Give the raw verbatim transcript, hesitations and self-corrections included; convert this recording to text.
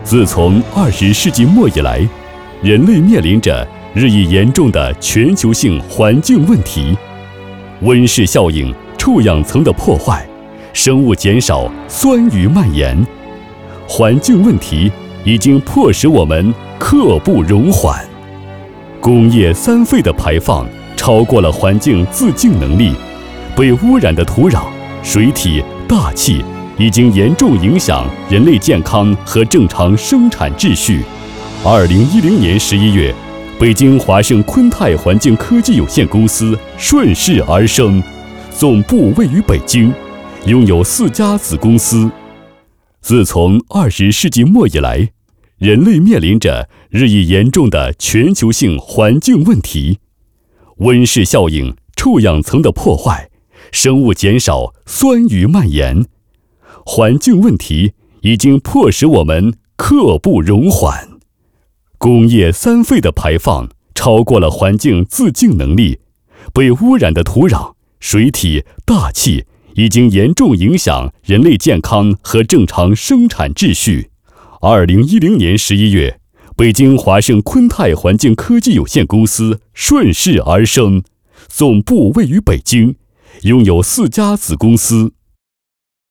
自从二十世纪末以来，人类面临着日益严重的全球性环境问题，温室效应、臭氧层的破坏、生物减少、酸雨蔓延，环境问题已经迫使我们刻不容缓。工业三废的排放超过了环境自净能力，被污染的土壤、水体、大气已经严重影响人类健康和正常生产秩序。二零一零年十一月，北京华盛昆泰环境科技有限公司顺势而生，总部位于北京，拥有四家子公司。自从二十世纪末以来，人类面临着日益严重的全球性环境问题，温室效应、臭氧层的破坏、生物减少、酸雨蔓延，环境问题已经迫使我们刻不容缓。工业三废的排放超过了环境自净能力，被污染的土壤、水体、大气已经严重影响人类健康和正常生产秩序。二零一零年十一月，北京华盛昆泰环境科技有限公司顺势而生，总部位于北京，拥有四家子公司。